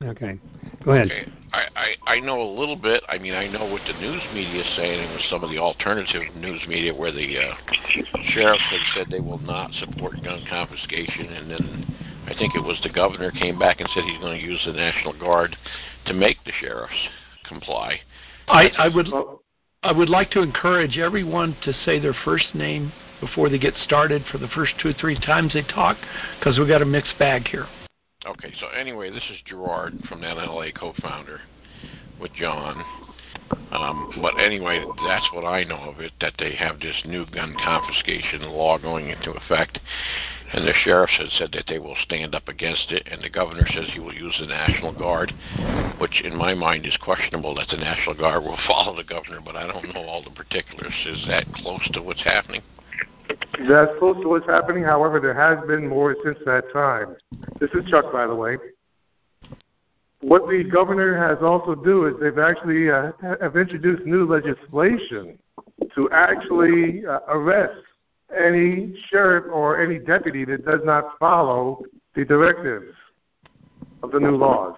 Okay. Go ahead. Okay. I know a little bit. I mean, I know what the news media is saying, and with some of the alternative news media where the sheriffs have said they will not support gun confiscation, and then I think it was the governor came back and said he's going to use the National Guard to make the sheriffs comply. I would like to encourage everyone to say their first name before they get started for the first 2 or 3 times they talk, because we've got a mixed bag here. Okay, so anyway, this is Gerard from NLA, co-founder with John. But anyway, that's what I know of it, that they have this new gun confiscation law going into effect. And the sheriffs have said that they will stand up against it, and the governor says he will use the National Guard, which in my mind is questionable that the National Guard will follow the governor, but I don't know all the particulars. Is that close to what's happening? That's close to what's happening. However, there has been more since that time. This is Chuck, by the way. What the governor has also do is they've actually have introduced new legislation to actually arrest any sheriff or any deputy that does not follow the directives of the new laws.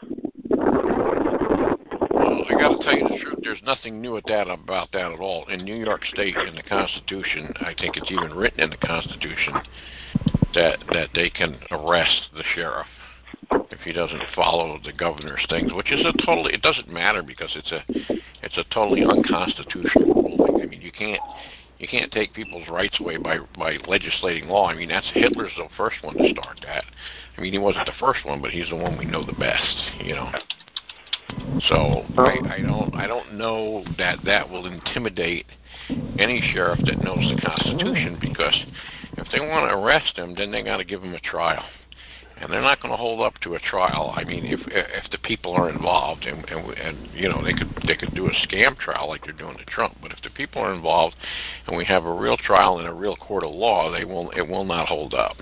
Well, I got to tell you the truth. There's nothing new about that at all. In New York State, in the Constitution, I think it's even written in the Constitution that they can arrest the sheriff if he doesn't follow the governor's things, which is it doesn't matter because it's a totally unconstitutional ruling. I mean, you can't take people's rights away by legislating law. I mean, Hitler's the first one to start that. I mean, he wasn't the first one, but he's the one we know the best, you know. So I don't know that will intimidate any sheriff that knows the Constitution, because if they want to arrest him, then they got to give him a trial. And they're not going to hold up to a trial. I mean, if the people are involved, and you know, they could do a scam trial like they're doing to Trump. But if the people are involved, and we have a real trial in a real court of law, it will not hold up.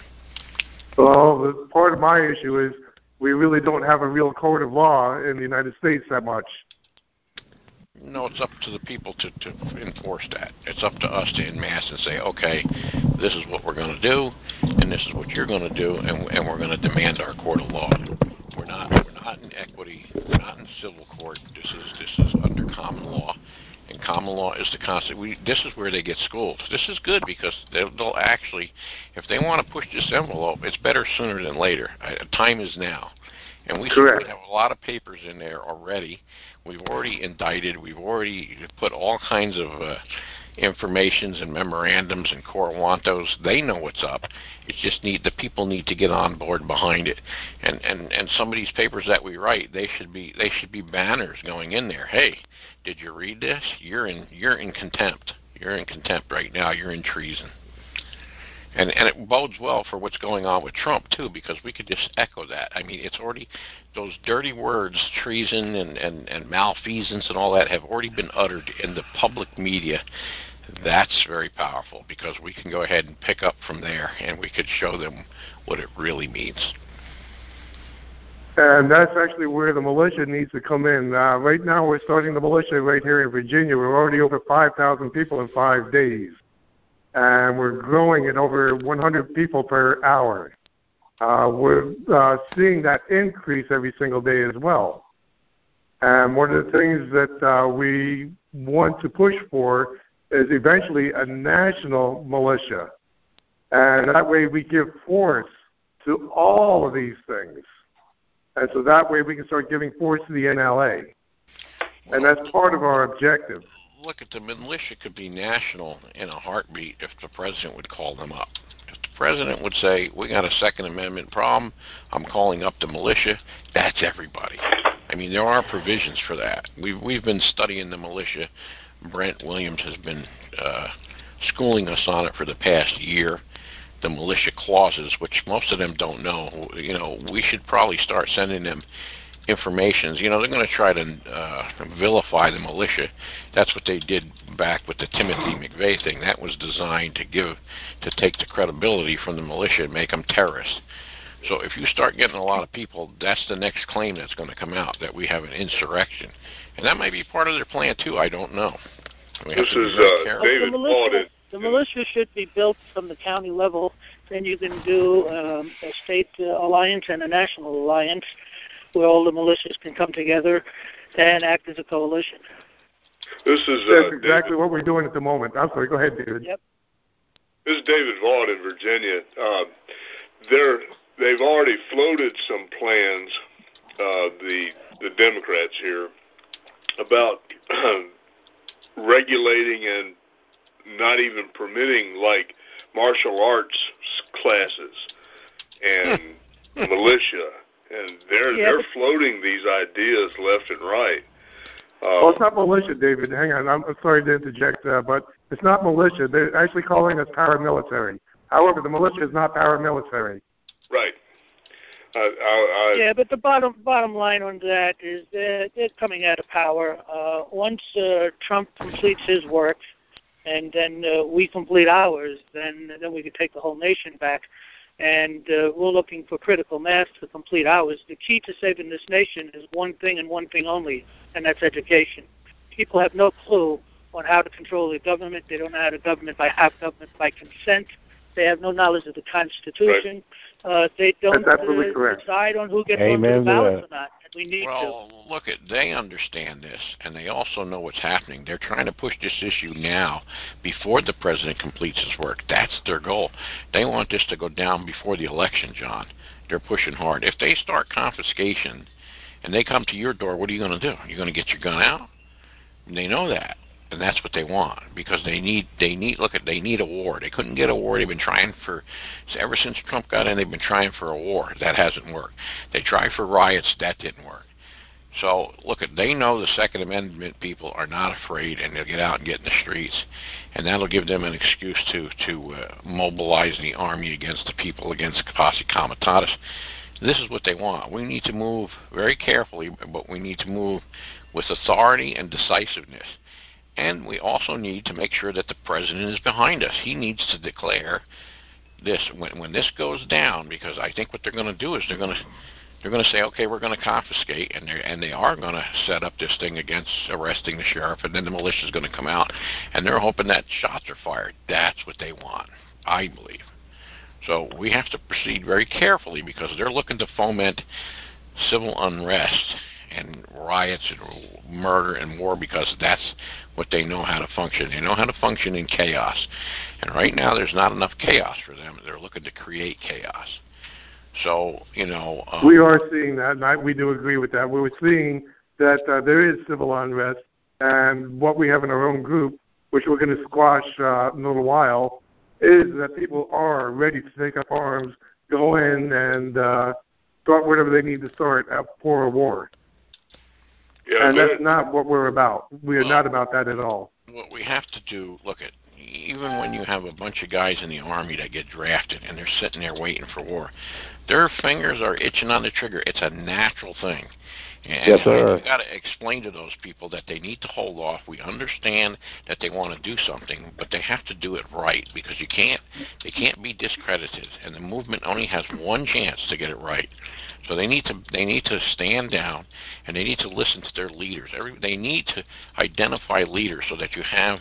Well, part of my issue is we really don't have a real court of law in the United States that much. No, it's up to the people to enforce that. It's up to us to en masse and say, okay, this is what we're going to do, and this is what you're going to do, and we're going to demand our court of law. We're not in equity. We're not in civil court. This is under common law, and common law is the constant. This is where they get schooled. This is good because they'll actually, if they want to push this envelope, it's better sooner than later. Time is now. And we have a lot of papers in there already. We've already indicted. We've already put all kinds of informations and memorandums and Corowantos. They know what's up. It's just the people need to get on board behind it. And some of these papers that we write, they should be banners going in there. Hey, did you read this? You're in contempt. You're in contempt right now. You're in treason. And it bodes well for what's going on with Trump, too, because we could just echo that. I mean, it's already, those dirty words, treason and malfeasance and all that, have already been uttered in the public media. That's very powerful, because we can go ahead and pick up from there, and we could show them what it really means. And that's actually where the militia needs to come in. Right now, we're starting the militia right here in Virginia. We're already over 5,000 people in 5 days. And we're growing at over 100 people per hour. We're seeing that increase every single day as well. And one of the things that we want to push for is eventually a national militia. And that way we give force to all of these things. And so that way we can start giving force to the NLA. And that's part of our objective. Look, at the militia could be national in a heartbeat if the president would call them up. If the president would say, we got a Second Amendment problem, I'm calling up the militia, that's everybody. I mean, there are provisions for that. We've been studying the militia. Brent Williams has been schooling us on it for the past year. The militia clauses, which most of them don't know. You know, we should probably start sending them informations. You know, they're going to try to vilify the militia. That's what they did back with the Timothy McVeigh thing. That was designed to take the credibility from the militia and make them terrorists. So if you start getting a lot of people, that's the next claim that's going to come out, that we have an insurrection. And that might be part of their plan, too. I don't know. This is David Paul. The militia should be built from the county level. Then you can do a state alliance and a national alliance. where all the militias can come together and act as a coalition. That's exactly what we're doing at the moment. I'm sorry, go ahead, David. Yep. This is David Vaughn in Virginia. They've already floated some plans, the Democrats here, about regulating and not even permitting, like, martial arts classes and militia, and they're floating these ideas left and right. Well, it's not militia, David. Hang on. I'm sorry to interject, but it's not militia. They're actually calling us paramilitary. However, the militia is not paramilitary. Right. Yeah, but the bottom line on that is that they're coming out of power. Once Trump completes his work, and then we complete ours, then we can take the whole nation back. And we're looking for critical mass to complete ours. The key to saving this nation is one thing and one thing only, and that's education. People have no clue on how to control the government. They don't know how to have government by consent. They have no knowledge of the Constitution. Right. They don't decide on who gets onto the ballot or not. We need look, they understand this, and they also know what's happening. They're trying to push this issue now before the president completes his work. That's their goal. They want this to go down before the election, John. They're pushing hard. If they start confiscation and they come to your door, what are you going to do? You're going to get your gun out? And they know that. And that's what they want, because they need a war. They couldn't get a war. They've been trying ever since Trump got in, they've been trying for a war. That hasn't worked. They tried for riots. That didn't work. So, they know the Second Amendment people are not afraid, and they'll get out and get in the streets, and that'll give them an excuse to mobilize the army against the people, against Posse Comitatus. This is what they want. We need to move very carefully, but we need to move with authority and decisiveness. And we also need to make sure that the president is behind us. He needs to declare this when this goes down, because I think what they're going to do is they're going to say, okay, we're going to confiscate, and they are going to set up this thing against arresting the sheriff, and then the militia is going to come out, and they're hoping that shots are fired. That's what they want, I believe. So we have to proceed very carefully, because they're looking to foment civil unrest and riots and murder and war, because that's what they know how to function. They know how to function in chaos. And right now there's not enough chaos for them. They're looking to create chaos. So, we are seeing that, and we do agree with that. We're seeing that there is civil unrest, and what we have in our own group, which we're going to squash in a little while, is that people are ready to take up arms, go in and start whatever they need to start for a war. Yeah, and that's not what we're about. We are not about that at all. What we have to do, even when you have a bunch of guys in the Army that get drafted and they're sitting there waiting for war, their fingers are itching on the trigger. It's a natural thing. And yes, sir. We've got to explain to those people that they need to hold off. We understand that they want to do something, but they have to do it right, because they can't be discredited, and the movement only has one chance to get it right. So they need to stand down, and they need to listen to their leaders. They need to identify leaders so that you have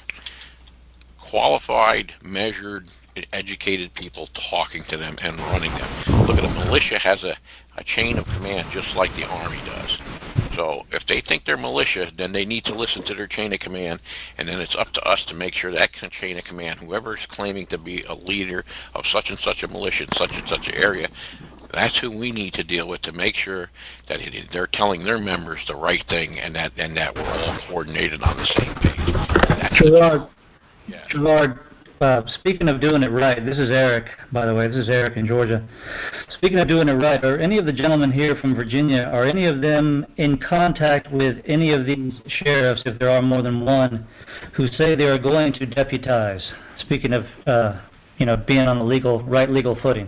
qualified, measured, educated people talking to them and running them. Look at the militia has a chain of command just like the Army does. So if they think they're militia, then they need to listen to their chain of command, and then it's up to us to make sure that chain of command, whoever is claiming to be a leader of such and such a militia in such and such an area, that's who we need to deal with to make sure that they're telling their members the right thing, and that we're all coordinated on the same page. Gerard, speaking of doing it right, this is Eric, by the way. This is Eric in Georgia. Speaking of doing it right, are any of the gentlemen here from Virginia, are any of them in contact with any of these sheriffs, if there are more than one, who say they are going to deputize? Speaking of, being on the right legal footing.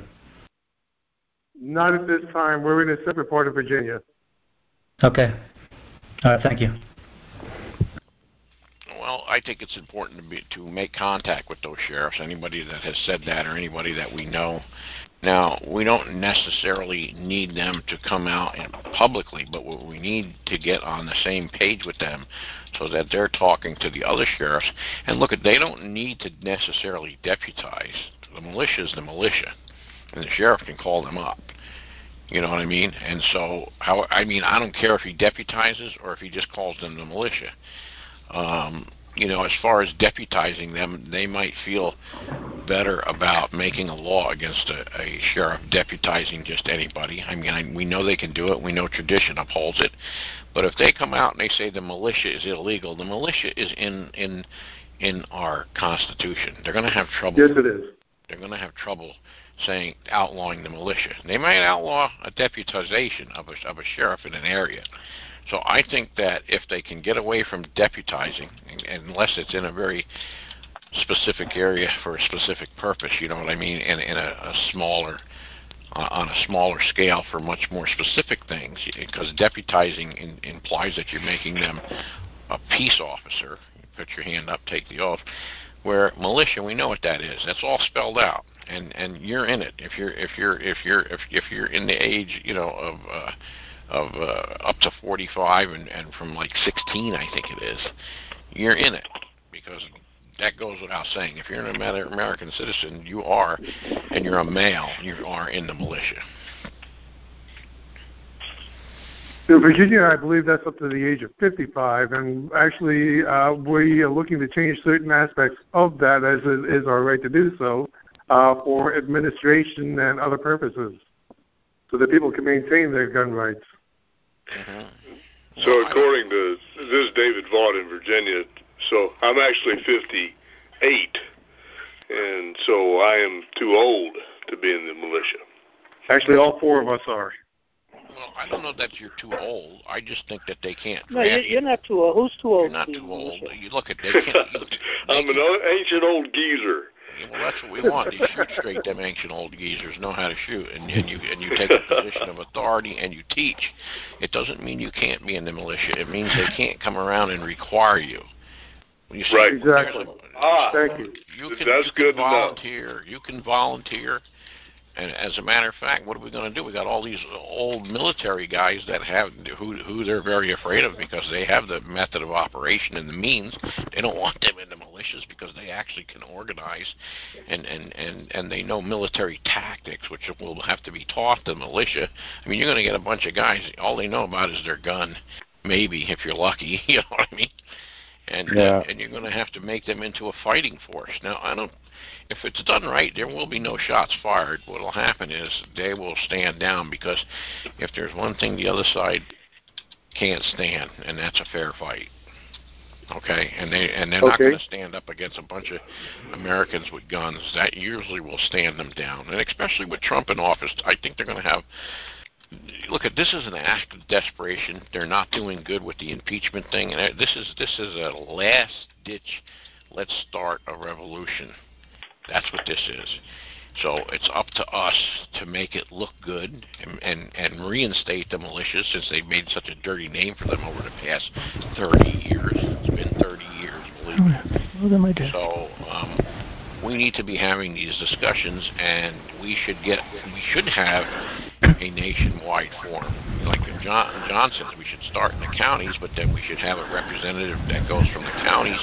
Not at this time. We're in a separate part of Virginia. Okay. All right. Thank you. Well, I think it's important to make contact with those sheriffs, anybody that has said that or anybody that we know. Now, we don't necessarily need them to come out publicly, but we need to get on the same page with them so that they're talking to the other sheriffs. And look, they don't need to necessarily deputize. The militia is the militia, and the sheriff can call them up. You know what I mean? And so, I don't care if he deputizes or if he just calls them the militia. As far as deputizing them, they might feel better about making a law against a sheriff deputizing just anybody. We know they can do it. We know tradition upholds it. But if they come out and they say the militia is illegal, the militia is in our Constitution. They're going to have trouble. Yes, it is. They're going to have trouble outlawing the militia. They might outlaw a deputization of a sheriff in an area. So I think that if they can get away from deputizing, unless it's in a very specific area for a specific purpose, you know what I mean, and on a smaller scale for much more specific things, because deputizing implies that you're making them a peace officer. You put your hand up, take the oath. Where militia, we know what that is. That's all spelled out, and you're in it. If you're in the age, of up to 45 and from like 16, I think it is, you're in it, because that goes without saying. If you're an American citizen, you are, and you're a male, you are in the militia. In Virginia, I believe that's up to the age of 55, and actually we are looking to change certain aspects of that, as it is our right to do so, for administration and other purposes, so that people can maintain their gun rights. Mm-hmm. So according to this David Vaught in Virginia, so I'm actually 58, and so I am too old to be in the militia. Actually, all four of us are. Well, I don't know that you're too old. I just think that they can't. No, you're not too old. Who's too old? You're not too old. You look at they can't. I'm an ancient old geezer. Yeah, well, that's what we want. You shoot straight. Them ancient old geezers know how to shoot, and you take a position of authority and you teach. It doesn't mean you can't be in the militia. It means they can't come around and require you. When you see, right. Exactly. Thank you. That's good volunteer. You can volunteer. And as a matter of fact, what are we going to do? We got all these old military guys that have who they're very afraid of because they have the method of operation and the means. They don't want them in the militias because they actually can organize and they know military tactics, which will have to be taught to the militia. I mean, you're going to get a bunch of guys, all they know about is their gun, maybe, if you're lucky, you know what I mean? And you're going to have to make them into a fighting force. Now, if it's done right, there will be no shots fired. What will happen is they will stand down, because if there's one thing the other side can't stand, and that's a fair fight. Okay? And they're not going to stand up against a bunch of Americans with guns. That usually will stand them down. And especially with Trump in office, I think they're going to have... Look, this is an act of desperation. They're not doing good with the impeachment thing, and this is a last-ditch, let's start a revolution. That's what this is. So it's up to us to make it look good and reinstate the militias, since they've made such a dirty name for them over the past 30 years. It's been 30 years, believe me. So we need to be having these discussions, and we should have a nationwide forum. Like John says, we should start in the counties, but then we should have a representative that goes from the counties,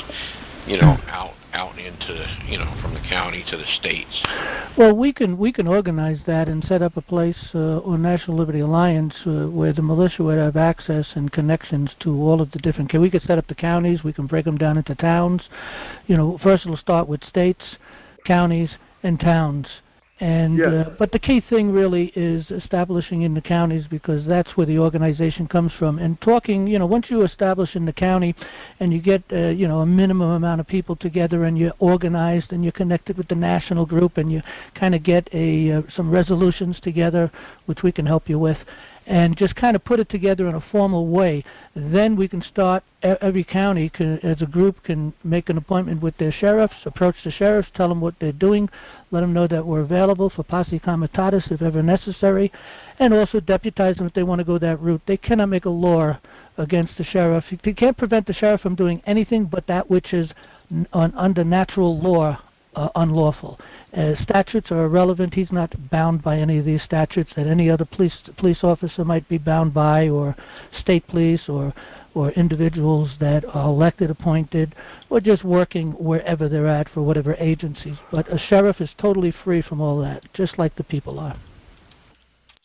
out into, from the county to the states. Well, we can organize that and set up a place on National Liberty Alliance where the militia would have access and connections to all of the different... We could set up the counties. We can break them down into towns. First it'll start with states, counties, and towns. And but the key thing really is establishing in the counties, because that's where the organization comes from. And talking, once you establish in the county and you get, a minimum amount of people together, and you're organized and you're connected with the national group, and you kind of get some resolutions together, which we can help you with, and just kind of put it together in a formal way, then we can start, every county as a group can make an appointment with their sheriffs, approach the sheriffs, tell them what they're doing, let them know that we're available for posse comitatus if ever necessary, and also deputize them if they want to go that route. They cannot make a law against the sheriff. You can't prevent the sheriff from doing anything but that which is under natural law unlawful. Statutes are irrelevant. He's not bound by any of these statutes that any other police officer might be bound by, or state police, or individuals that are elected, appointed, or just working wherever they're at for whatever agencies. But a sheriff is totally free from all that, just like the people are.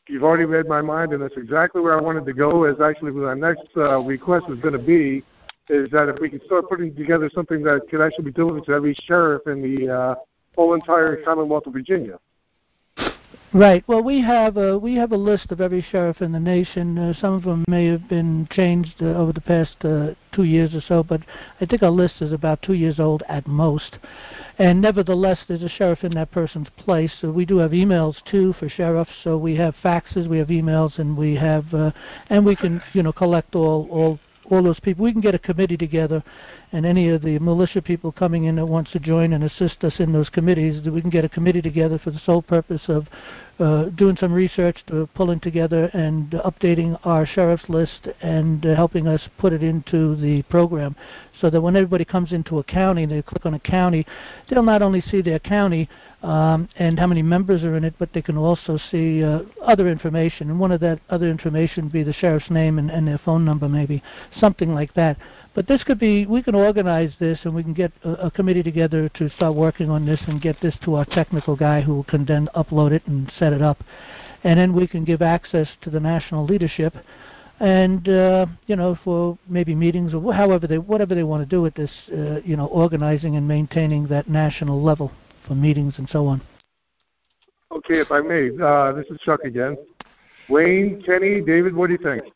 you've already read my mind, and that's exactly where I wanted to go. Is actually what our next request is going to be, is that if we can start putting together something that could actually be delivered to every sheriff in the whole entire Commonwealth of Virginia. Right. Well, we have a list of every sheriff in the nation. Some of them may have been changed over the past 2 years or so, but I think our list is about 2 years old at most. And nevertheless, there's a sheriff in that person's place. So we do have emails too for sheriffs. So we have faxes, we have emails, and we have and we can collect all those people. We can get a committee together, and any of the militia people coming in that wants to join and assist us in those committees, we can get a committee together for the sole purpose of doing some research, pulling together and updating our sheriff's list and helping us put it into the program, so that when everybody comes into a county and they click on a county, they'll not only see their county and how many members are in it, but they can also see other information. And one of that other information would be the sheriff's name and their phone number, maybe something like that. But this could be, we can organize this, and we can get a committee together to start working on this and get this to our technical guy who can then upload it and set it up. And then we can give access to the national leadership, and for maybe meetings or whatever they want to do with this, organizing and maintaining that national level for meetings and so on. Okay, if I may, this is Chuck again. Wayne, Kenny, David, what do you think?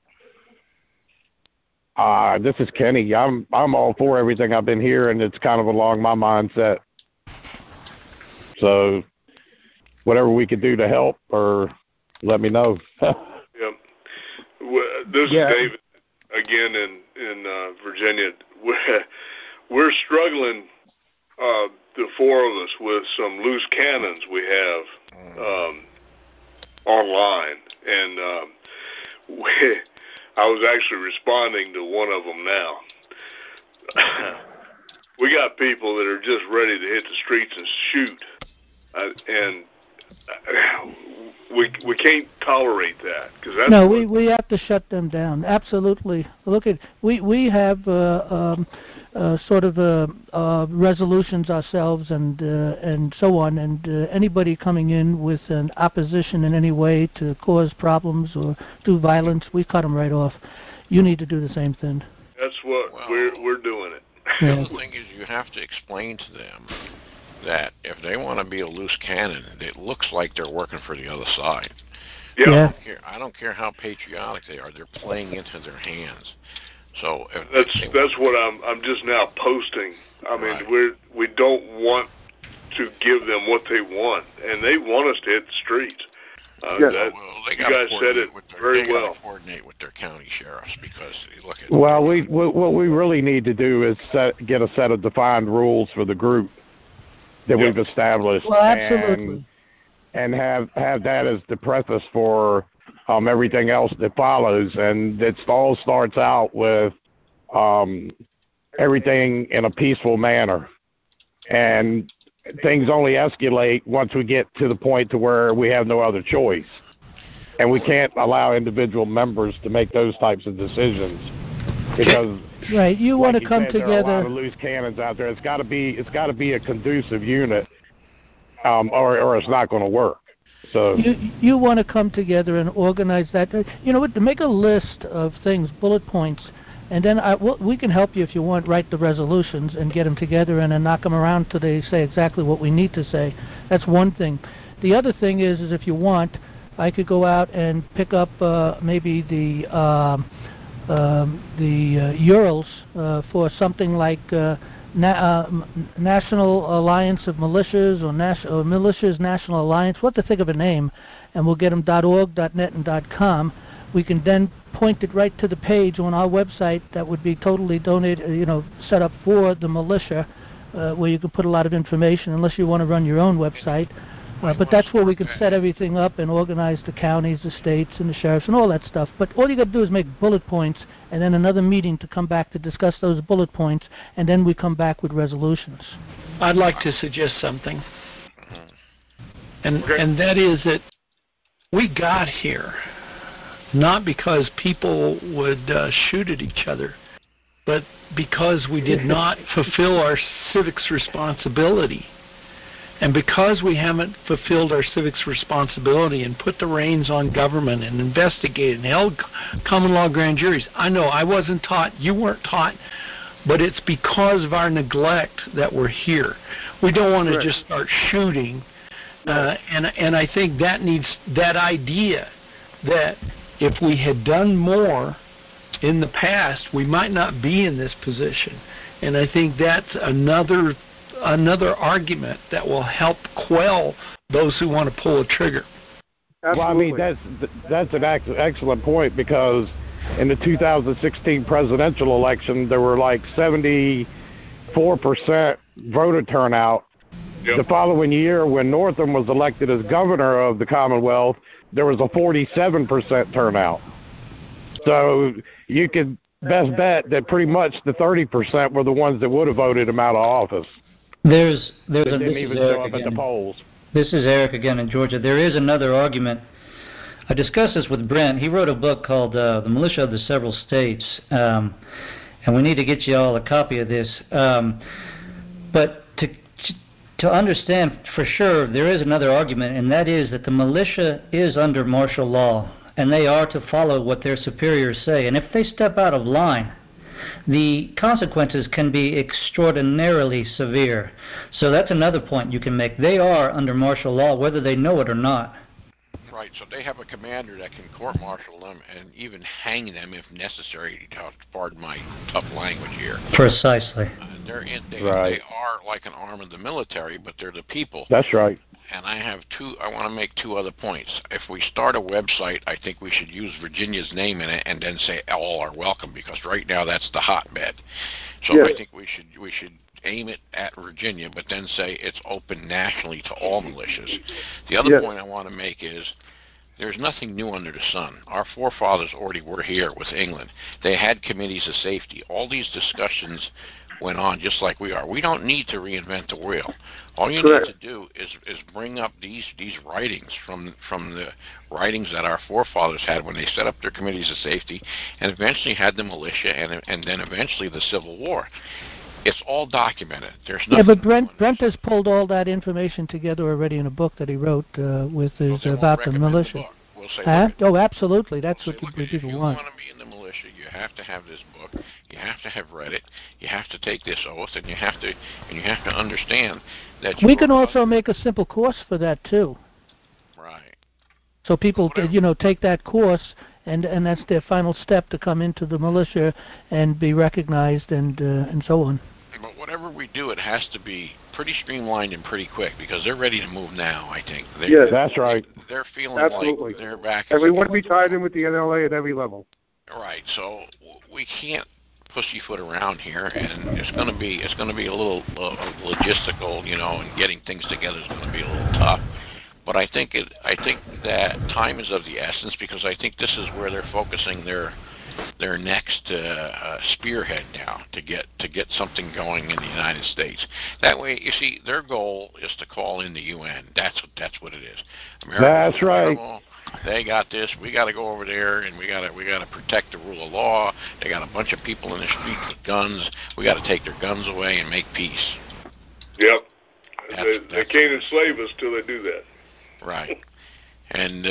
This is Kenny. I'm all for everything I've been hearing. It's kind of along my mindset. So whatever we could do to help, or let me know. Yep. This is David again in Virginia. We're struggling, the four of us, with some loose cannons we have online, and I was actually responding to one of them now. We got people that are just ready to hit the streets and shoot, and we can't tolerate that, because that's we have to shut them down. Absolutely. Look at we have sort of resolutions ourselves and so on, and anybody coming in with an opposition in any way to cause problems or do violence, we cut them right off. You need to do the same thing. That's what we're doing it. Yeah. The thing is, you have to explain to them that if they want to be a loose cannon, it looks like they're working for the other side. Yeah. I don't care how patriotic they are; they're playing into their hands. So that's what I'm just now posting. I mean, we don't want to give them what they want, and they want us to hit the streets. You guys said it very well. They got to coordinate with their county sheriffs, because look at. Well, what we really need to do is get a set of defined rules for the group that we've established. Well, absolutely. And have that as the preface for everything else that follows, and it all starts out with everything in a peaceful manner, and things only escalate once we get to the point to where we have no other choice, and we can't allow individual members to make those types of decisions, because you want to come together. There are a lot of loose cannons out there. It's got to be a conducive unit, or it's not going to work. So you want to come together and organize that. To make a list of things, bullet points, and then we can help you if you want. Write the resolutions and get them together, and then knock them around till they say exactly what we need to say. That's one thing. The other thing is if you want, I could go out and pick up maybe the URLs for something like National Alliance of Militias or Militias National Alliance. What to think of a name, and we'll get them .org, .net, and .com. We can then point it right to the page on our website that would be totally donated, set up for the militia, where you can put a lot of information, unless you want to run your own website. But that's where we can set everything up and organize the counties, the states, and the sheriffs, and all that stuff. But all you got to do is make bullet points, and then another meeting to come back to discuss those bullet points, and then we come back with resolutions. I'd like to suggest something, and that is that we got here not because people would shoot at each other, but because we did not fulfill our civics responsibility. And because we haven't fulfilled our civics responsibility and put the reins on government and investigated and held common law grand juries, I know I wasn't taught, you weren't taught, but it's because of our neglect that we're here. We don't want to just start shooting. And I think that needs that idea that if we had done more in the past, we might not be in this position. And I think that's another argument that will help quell those who want to pull a trigger. Absolutely. Well, I mean, that's an excellent point, because in the 2016 presidential election, there were like 74% voter turnout. Yep. The following year, when Northam was elected as governor of the Commonwealth, there was a 47% turnout. So you could best bet that pretty much the 30% were the ones that would have voted him out of office. There's didn't even show up at the polls. This is Eric again in Georgia. There is another argument. I discussed this with Brent. He wrote a book called The Militia of the Several States, and we need to get you all a copy of this. But to understand for sure, there is another argument, and that is that the militia is under martial law, and they are to follow what their superiors say. And if they step out of line, the consequences can be extraordinarily severe. So that's another point you can make. They are under martial law, whether they know it or not. Right, so they have a commander that can court-martial them and even hang them if necessary, pardon my tough language here. Precisely. They are like an arm of the military, but they're the people. That's right. And I want to make two other points. If we start a website, I think we should use Virginia's name in it and then say all are welcome, because right now that's the hotbed. So I think we should aim it at Virginia, but then say it's open nationally to all militias. The other point I want to make is there's nothing new under the sun. Our forefathers already were here with England. They had committees of safety. All these discussions went on just like we are. We don't need to reinvent the wheel. All you need to do is bring up these writings from the writings that our forefathers had when they set up their committees of safety, and eventually had the militia, and then eventually the Civil War. It's all documented. There's nothing. Yeah, but Brent has pulled all that information together already in a book that he wrote about the militia. We'll say, oh, absolutely. That's what people want. If you want to be in the militia, you have to have this book. You have to have read it. You have to take this oath, and you have to understand that. We can also make a simple course for that too. Right. So people, take that course, and that's their final step to come into the militia and be recognized and so on. But whatever we do, it has to be pretty streamlined and pretty quick, because they're ready to move now, I think. Yes, that's right. They're feeling like they're back. And we want to be tied in with the NLA at every level. Right, so we can't pussyfoot around here, and it's going to be a little logistical, and getting things together is going to be a little tough. But I think that time is of the essence, because I think this is where they're focusing their next spearhead now to get something going in the United States. That way, you see, their goal is to call in the UN. That's what it is. That's right. They got this. We got to go over there, and we got to protect the rule of law. They got a bunch of people in the street with guns. We got to take their guns away and make peace. Yep. They can't enslave us till they do that. Right. And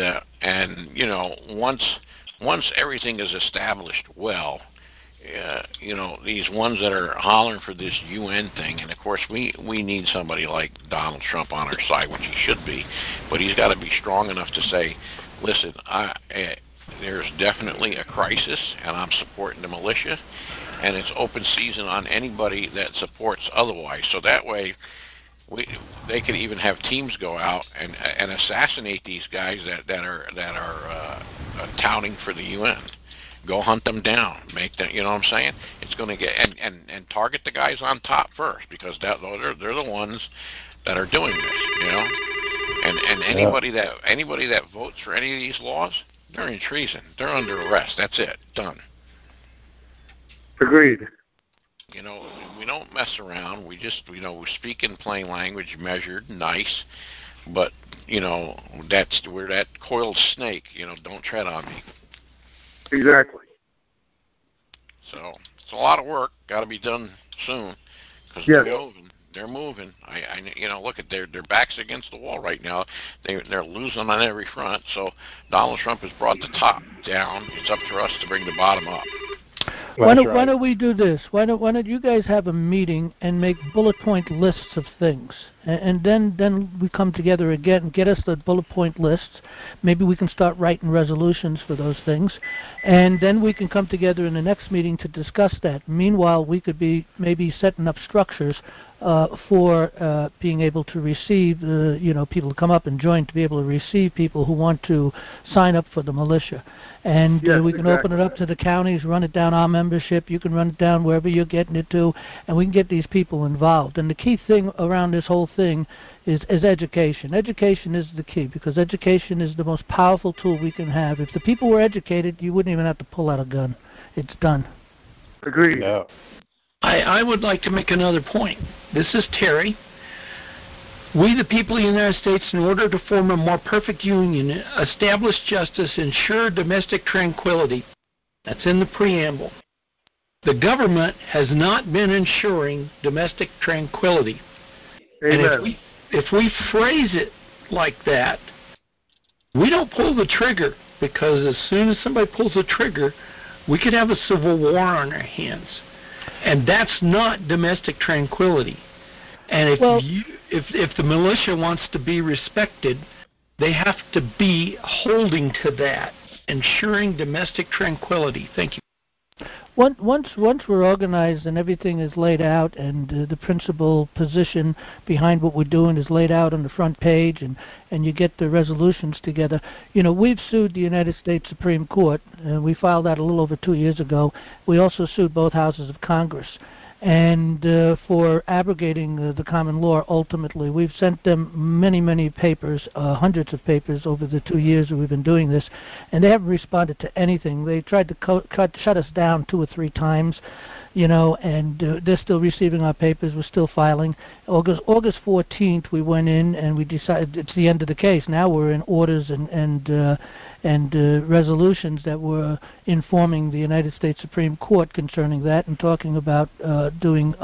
once everything is established well, these ones that are hollering for this UN thing, and of course we need somebody like Donald Trump on our side, which he should be, but he's got to be strong enough to say, listen, there's definitely a crisis, and I'm supporting the militia, and it's open season on anybody that supports otherwise. So that way, they could even have teams go out and assassinate these guys that are touting for the UN. Go hunt them down. Make them. You know what I'm saying? It's going to get and target the guys on top first, because they're the ones that are doing this. And anybody that votes for any of these laws, they're in treason. They're under arrest. That's it. Done. Agreed. We don't mess around. We just, we speak in plain language, measured, nice. But, we're that coiled snake. Don't tread on me. Exactly. So it's a lot of work. Got to be done soon, because They're moving. Look at their backs against the wall right now. They're losing on every front. So Donald Trump has brought the top down. It's up to us to bring the bottom up. Why don't we do this? Why don't you guys have a meeting and make bullet point lists of things, and then we come together again and get us the bullet point lists. Maybe we can start writing resolutions for those things, and then we can come together in the next meeting to discuss that. Meanwhile, we could be maybe setting up structures for being able to receive, people to come up and join, to be able to receive people who want to sign up for the militia. And we can open it up to the counties, run it down our membership. You can run it down wherever you're getting it to, and we can get these people involved. And the key thing around this whole thing is education. Education is the key, because education is the most powerful tool we can have. If the people were educated, you wouldn't even have to pull out a gun. It's done. Agreed. Yeah. I would like to make another point. This is Terry. We, the people of the United States, in order to form a more perfect union, establish justice, ensure domestic tranquility. That's in the preamble. The government has not been ensuring domestic tranquility. Amen. And if we phrase it like that, we don't pull the trigger, because as soon as somebody pulls the trigger, we could have a civil war on our hands. And that's not domestic tranquility. And if the militia wants to be respected, they have to be holding to that, ensuring domestic tranquility. Thank you. Once we're organized and everything is laid out, and the principal position behind what we're doing is laid out on the front page, and you get the resolutions together. We've sued the United States Supreme Court, and we filed that a little over 2 years ago. We also sued both houses of Congress. And for abrogating the common law, ultimately, we've sent them many papers, hundreds of papers over the 2 years that we've been doing this, and they haven't responded to anything. They tried to shut us down 2 or 3 times, and they're still receiving our papers. We're still filing. August 14th, we went in and we decided it's the end of the case. Now we're in orders and resolutions that were informing the United States Supreme Court concerning that, and talking about bringing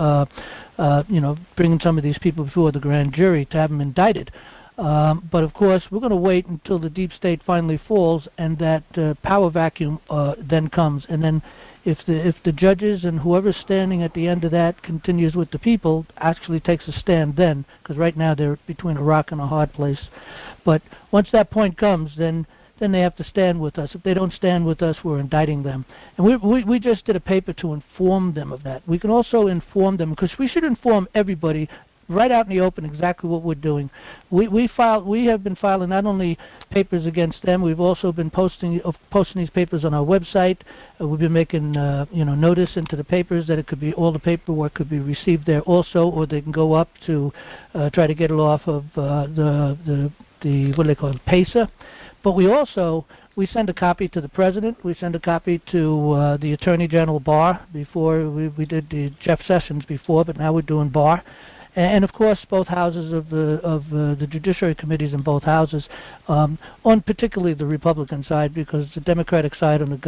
some of these people before the grand jury to have them indicted. But of course, we're going to wait until the deep state finally falls, and that power vacuum then comes. And then if the judges and whoever's standing at the end of that continues with the people, actually takes a stand then, because right now they're between a rock and a hard place. But once that point comes, then they have to stand with us. If they don't stand with us, we're indicting them. And we just did a paper to inform them of that. We can also inform them, because we should inform everybody right out in the open exactly what we're doing. We have been filing not only papers against them, we've also been posting these papers on our website. We've been making notice into the papers that it could be, all the paperwork could be received there also, or they can go up to try to get it off of the what do they call it, PACER. But we send a copy to the President. We send a copy to the Attorney General Barr. Before we did the Jeff Sessions before, but now we're doing Barr. And of course, both houses of the judiciary committees in both houses, on particularly the Republican side, because the Democratic side on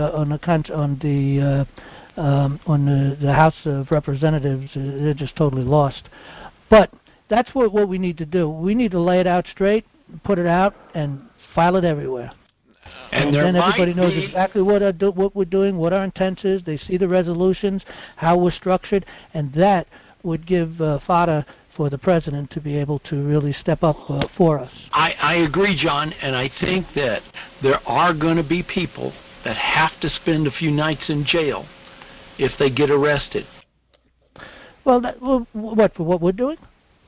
the House of Representatives, they're just totally lost. But that's what we need to do. We need to lay it out straight, put it out, and file it everywhere. And then everybody knows exactly what we're doing, what our intent is. They see the resolutions, how we're structured, and that would give fodder for the President to be able to really step up for us. I agree, John, and I think that there are going to be people that have to spend a few nights in jail if they get arrested. What, for what we're doing?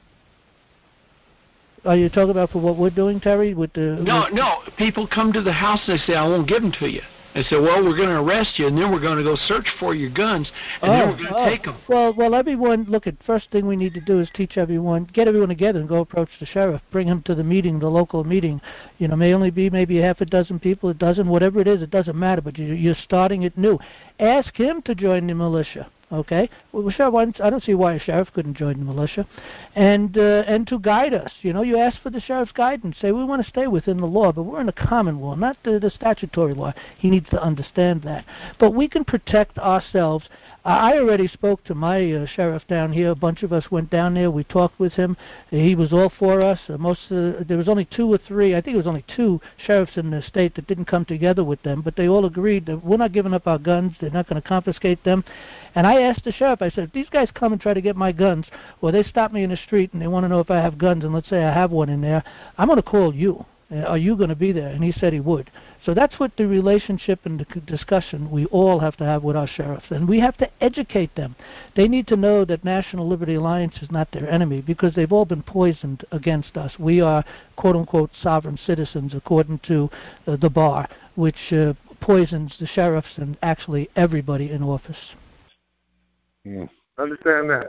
Are you talking about for what we're doing, Terry? No. People come to the house and they say, I won't give them to you. They say, well, we're going to arrest you, and then we're going to go search for your guns, and then we're going to take them. Well, everyone, first thing we need to do is get everyone together and go approach the sheriff, bring him to the meeting, the local meeting. May only be maybe half a dozen people, a dozen, whatever it is, it doesn't matter, but you're starting it new. Ask him to join the militia. Okay, well, sheriff, I don't see why a sheriff couldn't join the militia, and to guide us. You know, you ask for the sheriff's guidance. Say we want to stay within the law, but we're in a common law, not the statutory law. He needs to understand that. But we can protect ourselves. I already spoke to my sheriff down here. A bunch of us went down there. We talked with him. He was all for us. There was only 2 or 3. I think it was only 2 sheriffs in the state that didn't come together with them. But they all agreed that we're not giving up our guns. They're not going to confiscate them. And I asked the sheriff. I said, if these guys come and try to get my guns, or they stop me in the street and they want to know if I have guns, and let's say I have one in there, I'm going to call you. Are you going to be there? And he said he would. So that's what the relationship and the discussion we all have to have with our sheriffs. And we have to educate them. They need to know that National Liberty Alliance is not their enemy, because they've all been poisoned against us. We are, quote-unquote, sovereign citizens, according to the bar, which poisons the sheriffs and actually everybody in office. Yeah. Understand that.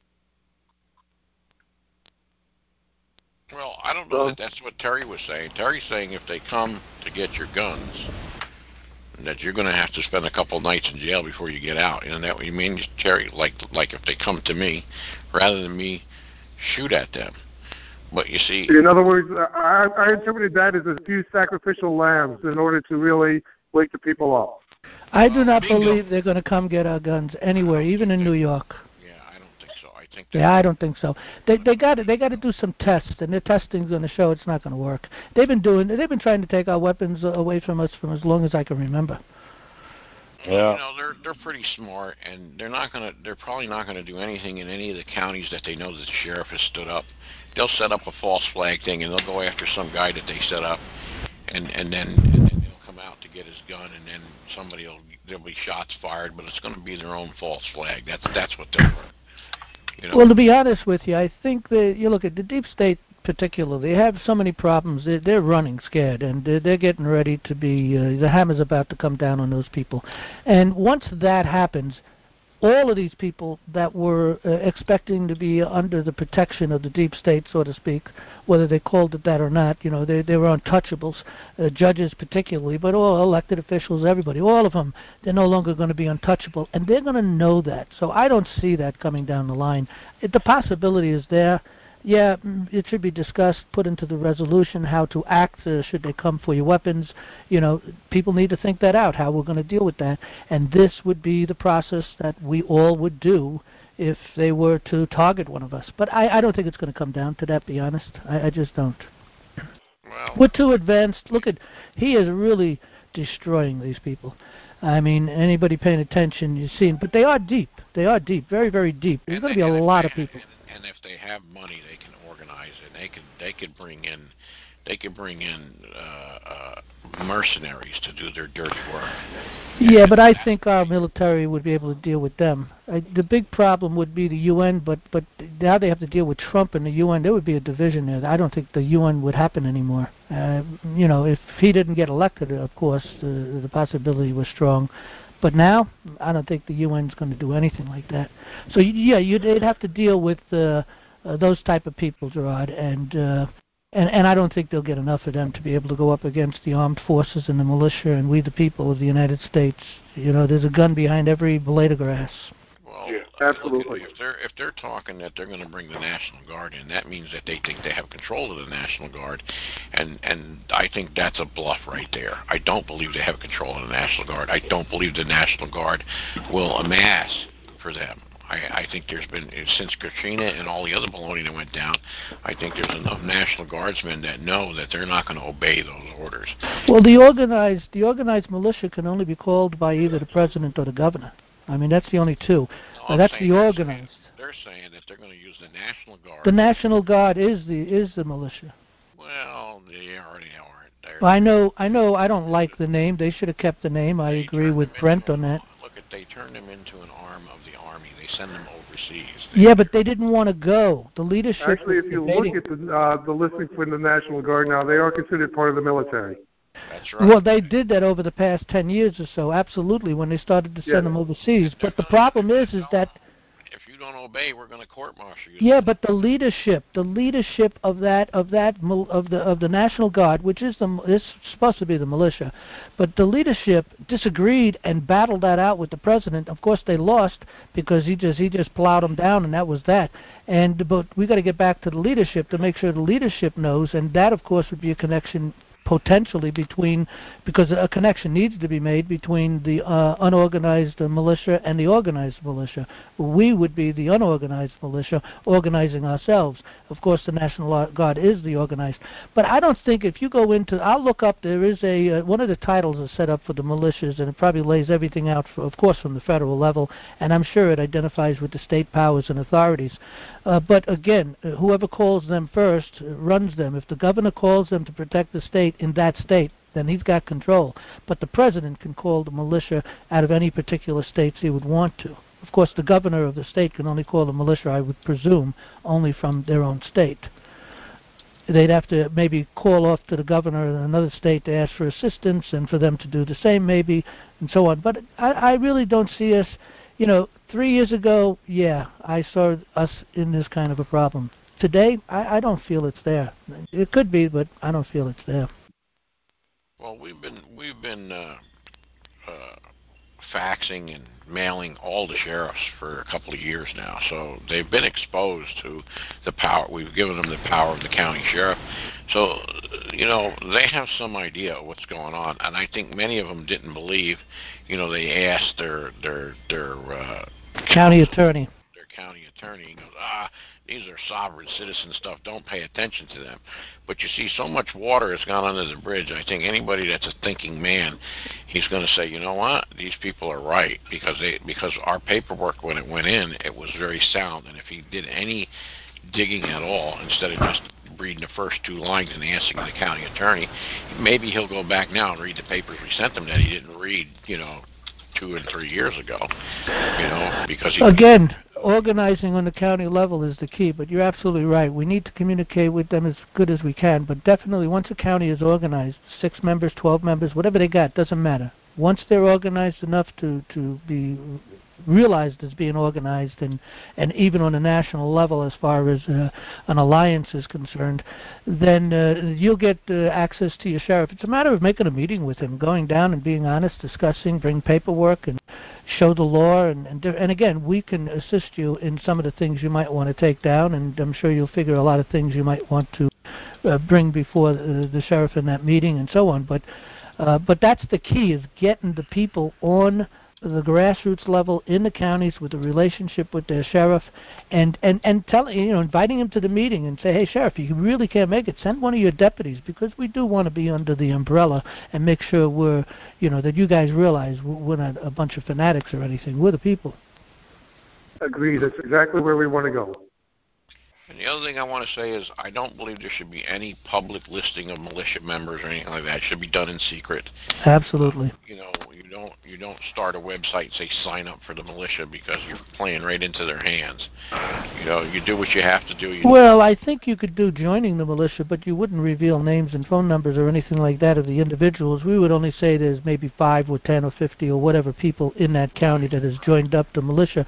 Well, I don't know that that's what Terry was saying. Terry's saying if they come to get your guns, that you're going to have to spend a couple nights in jail before you get out. Isn't that what you mean, Terry? Like if they come to me, rather than me shoot at them. But you see... In other words, I interpreted that as a few sacrificial lambs in order to really wake the people up. I do not believe they're going to come get our guns anywhere, even in New York. I don't think so. They got to do some tests, and their testing's going to show it's not going to work. They've been trying to take our weapons away from us from as long as I can remember. Yeah. You know, they're pretty smart, and they're probably not going to do anything in any of the counties that they know that the sheriff has stood up. They'll set up a false flag thing, and they'll go after some guy that they set up, and then they'll come out to get his gun, and then there'll be shots fired, but it's going to be their own false flag. That's what they're. You know. Well, to be honest with you, I think that you look at the deep state particularly, they have so many problems. They're running scared, and they're getting ready to be, the hammer's about to come down on those people. And once that happens, all of these people that were expecting to be under the protection of the deep state, so to speak, whether they called it that or not, you know, they were untouchables, judges particularly, but all elected officials, everybody, all of them, they're no longer going to be untouchable, and they're going to know that. So I don't see that coming down the line. The possibility is there. Yeah, it should be discussed, put into the resolution how to act should they come for your weapons. You know, people need to think that out, how we're going to deal with that. And this would be the process that we all would do if they were to target one of us. But I don't think it's going to come down to that, be honest. I just don't. Well, we're too advanced. Look at, he is really destroying these people. I mean, anybody paying attention, you've seen. But they are deep. They are deep, very, very deep. There's going to be a lot of people. And if they have money, they can organize it. They could bring in mercenaries to do their dirty work. Yeah, but I think our military would be able to deal with them. The big problem would be the UN, but now they have to deal with Trump and the UN. There would be a division there. I don't think the UN would happen anymore. You know, if he didn't get elected, of course, the possibility was strong. But now, I don't think the UN's going to do anything like that. So, yeah, they'd have to deal with those type of people, Gerard, and I don't think they'll get enough of them to be able to go up against the armed forces and the militia and we the people of the United States. You know, there's a gun behind every blade of grass. Well, yeah, absolutely. If they're talking that they're going to bring the National Guard in, that means that they think they have control of the National Guard, and I think that's a bluff right there. I don't believe they have control of the National Guard. I don't believe the National Guard will amass for them. I think there's been, since Katrina and all the other baloney that went down, I think there's enough National Guardsmen that know that they're not going to obey those orders. Well, the organized militia can only be called by either the president or the governor. I mean, that's the only two. No, that's the organized. They're saying that they're going to use the National Guard. The National Guard is the militia. Well, they already aren't. I know. I don't like the name. They should have kept the name. I agree with Brent on that. Look, they turned them into an arm of the Army. They send them overseas. Yeah, but they didn't want to go. The leadership. Actually, if you look at the listing for the National Guard now, they are considered part of the military. That's right. Well, they did that over the past 10 years or so, absolutely, when they started to send them overseas. But the problem is that... If you don't obey, we're going to court-martial you. Yeah, but the leadership of the National Guard, which is supposed to be the militia, but the leadership disagreed and battled that out with the president. Of course, they lost because he just plowed them down, and that was that. But we got to get back to the leadership to make sure the leadership knows, and that, of course, would be a connection potentially because a connection needs to be made between the unorganized militia and the organized militia. We would be the unorganized militia organizing ourselves. Of course, the National Guard is the organized. But I don't think if you go into, I'll look up, there is one of the titles is set up for the militias, and it probably lays everything out, of course, from the federal level, and I'm sure it identifies with the state powers and authorities. But again, whoever calls them first runs them. If the governor calls them to protect the state in that state, then he's got control. But the president can call the militia out of any particular states he would want to. Of course, the governor of the state can only call the militia, I would presume, only from their own state. They'd have to maybe call off to the governor in another state to ask for assistance and for them to do the same maybe, and so on. But I really don't see us, 3 years ago, yeah, I saw us in this kind of a problem. Today, I don't feel it's there. It could be, but I don't feel it's there. Well, we've been faxing and mailing all the sheriffs for a couple of years now, so they've been exposed to the power. We've given them the power of the county sheriff, so they have some idea of what's going on, and I think many of them didn't believe. They asked their county attorney. Their county attorney, he goes, these are sovereign citizen stuff. Don't pay attention to them. But you see, so much water has gone under the bridge. I think anybody that's a thinking man, he's going to say, you know what? These people are right because our paperwork when it went in, it was very sound. And if he did any digging at all, instead of just reading the first two lines and asking the county attorney, maybe he'll go back now and read the papers we sent him that he didn't read, 2 and 3 years ago, because again, organizing on the county level is the key, but you're absolutely right. We need to communicate with them as good as we can, but definitely once a county is organized, 6 members, 12 members, whatever they got, doesn't matter. Once they're organized enough to be realized as being organized and even on a national level as far as an alliance is concerned, then you'll get access to your sheriff. It's a matter of making a meeting with him, going down and being honest, discussing, bring paperwork and show the law, and again, we can assist you in some of the things you might want to take down, and I'm sure you'll figure a lot of things you might want to bring before the sheriff in that meeting and so on. But that's the key, is getting the people on the grassroots level in the counties with a relationship with their sheriff, and inviting him to the meeting and say, hey, sheriff, if you really can't make it, send one of your deputies, because we do want to be under the umbrella and make sure we're, that you guys realize we're not a bunch of fanatics or anything. We're the people. Agreed. That's exactly where we want to go. And the other thing I want to say is I don't believe there should be any public listing of militia members or anything like that. It should be done in secret. Absolutely. You don't start a website and say sign up for the militia, because you're playing right into their hands. You do what you have to do. Well, I think you could do joining the militia, but you wouldn't reveal names and phone numbers or anything like that of the individuals. We would only say there's maybe 5 or 10 or 50 or whatever people in that county that has joined up the militia.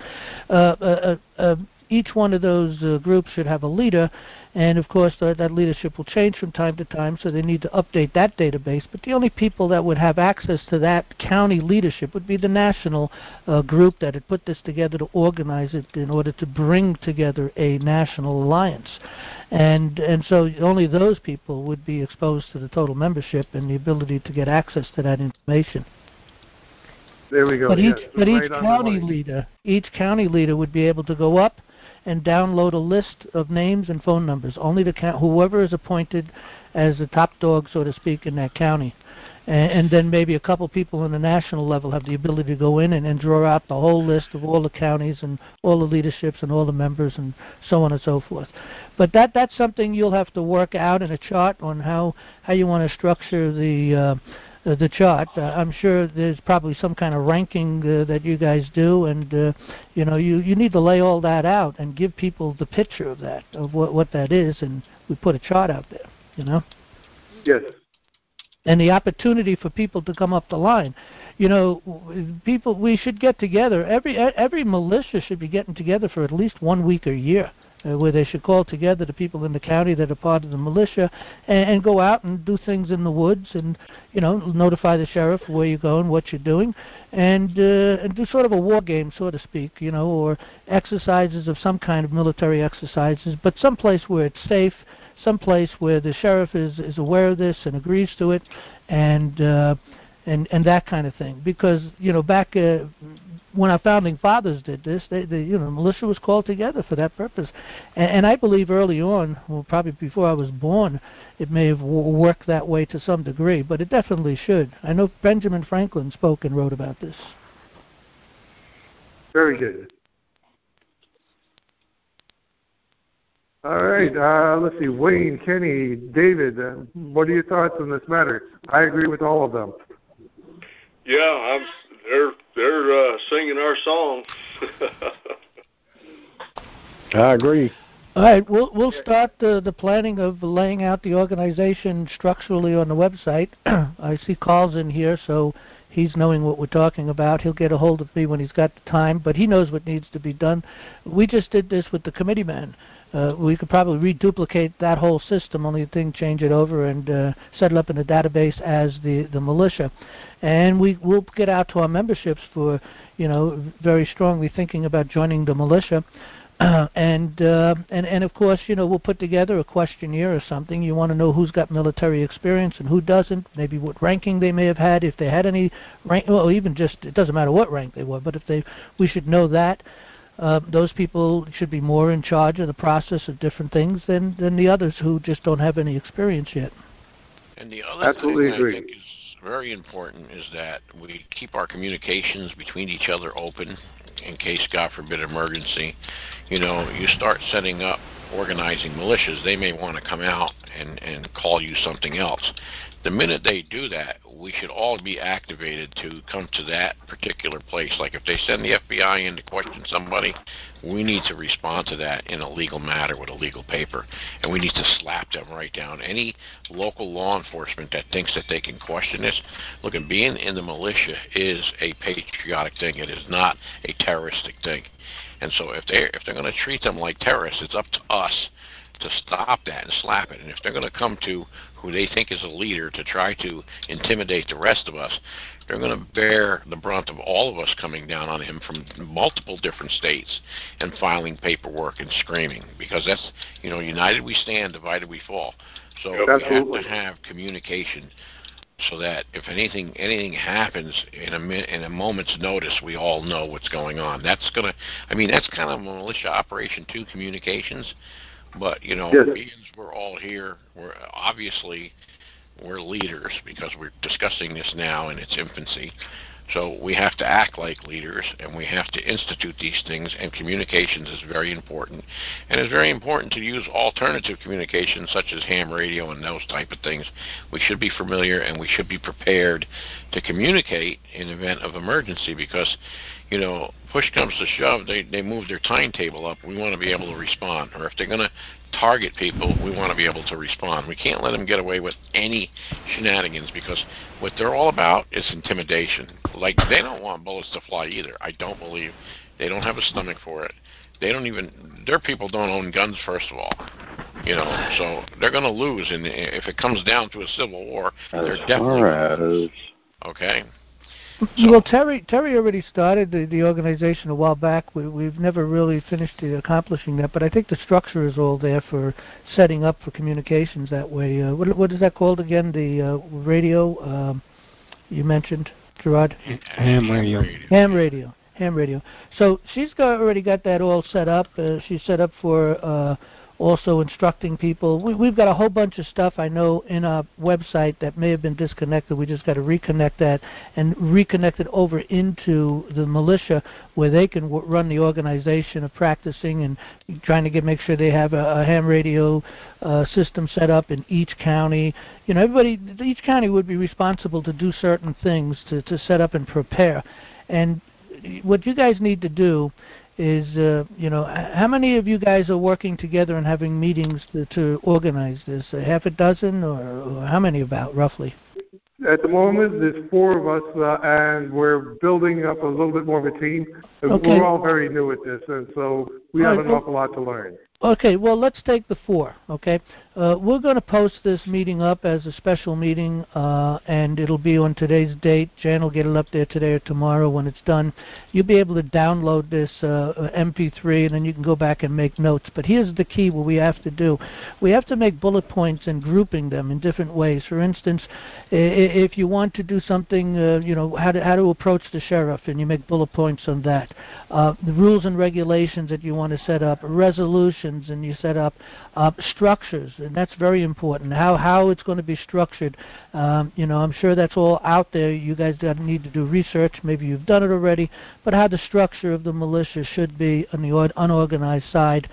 Each one of those groups should have a leader, and of course that leadership will change from time to time, so they need to update that database. But the only people that would have access to that county leadership would be the national group that had put this together to organize it in order to bring together a national alliance. And so only those people would be exposed to the total membership and the ability to get access to that information. There we go. But yes, each county leader would be able to go up and download a list of names and phone numbers. Only whoever is appointed as the top dog, so to speak, in that county. And then maybe a couple people on the national level have the ability to go in and draw out the whole list of all the counties and all the leaderships and all the members and so on and so forth. But that's something you'll have to work out in a chart on how you want to structure the chart. I'm sure there's probably some kind of ranking that you guys do, and you need to lay all that out and give people the picture of that, of what that is, and we put a chart out there. Yes. and the opportunity for people to come up the line. You know, we should get together. Every militia should be getting together for at least 1 week a year, where they should call together the people in the county that are part of the militia and go out and do things in the woods and, you know, notify the sheriff where you're going, what you're doing, and do sort of a war game, so to speak, you know, or exercises of some kind of military exercises, but someplace where it's safe, someplace where the sheriff is aware of this and agrees to it, and that kind of thing. Because, you know, back when our founding fathers did this, the militia was called together for that purpose. And I believe early on, well, probably before I was born, it may have worked that way to some degree, but it definitely should. I know Benjamin Franklin spoke and wrote about this. Very good. All right, let's see, Wayne, Kenny, David, what are your thoughts on this matter? I agree with all of them. Yeah, they're singing our song. I agree. All right, we'll start the planning of laying out the organization structurally on the website. I see Carl's in here, so he's knowing what we're talking about. He'll get a hold of me when he's got the time, but he knows what needs to be done. We just did this with the committee man. We could probably reduplicate that whole system, only thing change it over and set it up in a database as the militia. And we'll get out to our memberships for, you know, very strongly thinking about joining the militia. And of course, you know, we'll put together a questionnaire or something. You want to know who's got military experience and who doesn't, maybe what ranking they may have had, if they had any rank, well, even just, it doesn't matter what rank they were, but we should know that. Those people should be more in charge of the process of different things than the others who just don't have any experience yet. And the other thing I think is very important is that we keep our communications between each other open in case, God forbid, emergency. You know, you start setting up organizing militias, they may want to come out and call you something else. The minute they do that, we should all be activated to come to that particular place. Like if they send the FBI in to question somebody, we need to respond to that in a legal matter with a legal paper. And we need to slap them right down. Any local law enforcement that thinks that they can question this, look, and being in the militia is a patriotic thing. It is not a terroristic thing. And so if they're going to treat them like terrorists, it's up to us to stop that and slap it. And if they're going to come to who they think is a leader to try to intimidate the rest of us, they're going to bear the brunt of all of us coming down on him from multiple different states and filing paperwork and screaming. Because that's, you know, united we stand, divided we fall. So we have to have communication so that if anything happens in a moment's notice, we all know what's going on. That's kind of a militia operation too, communications. But, you know, being we're all here, we're leaders because we're discussing this now in its infancy. So we have to act like leaders, and we have to institute these things, and communications is very important. And it's very important to use alternative communications such as ham radio and those type of things. We should be familiar, and we should be prepared to communicate in event of emergency because, you know, push comes to shove, they move their timetable up. We want to be able to respond. Or if they're going to target people, we want to be able to respond. We can't let them get away with any shenanigans because what they're all about is intimidation. Like, they don't want bullets to fly either. I don't believe. They don't have a stomach for it. Their people don't own guns, first of all. You know, so they're going to lose. And if it comes down to a civil war, they're definitely going to lose. Okay? So. Well, Terry already started the organization a while back. We've never really finished accomplishing that, but I think the structure is all there for setting up for communications that way. What is that called again? The radio you mentioned, Gerard? Ham radio. Ham radio. So she's already got that all set up. She's set up for also instructing people. We've got a whole bunch of stuff, I know, in our website that may have been disconnected. We just got to reconnect that and reconnect it over into the militia where they can run the organization of practicing and trying to make sure they have a ham radio system set up in each county. You know, each county would be responsible to do certain things to set up and prepare. And what you guys need to do is, you know, how many of you guys are working together and having meetings to organize this? Half a dozen or how many about, roughly? At the moment, there's 4 of us, and we're building up a little bit more of a team. Okay. We're all very new at this, and so we have an awful lot to learn. Okay, well, let's take the 4, okay? We're going to post this meeting up as a special meeting, and it'll be on today's date. Jan will get it up there today or tomorrow when it's done. You'll be able to download this MP3, and then you can go back and make notes. But here's the key what we have to do. We have to make bullet points and grouping them in different ways. For instance, if you want to do something, how to approach the sheriff, and you make bullet points on that. The rules and regulations that you want to set up, resolutions, and you set up structures, and that's very important. How it's going to be structured. I'm sure that's all out there. You guys need to do research. Maybe you've done it already. But how the structure of the militia should be on the unorganized side,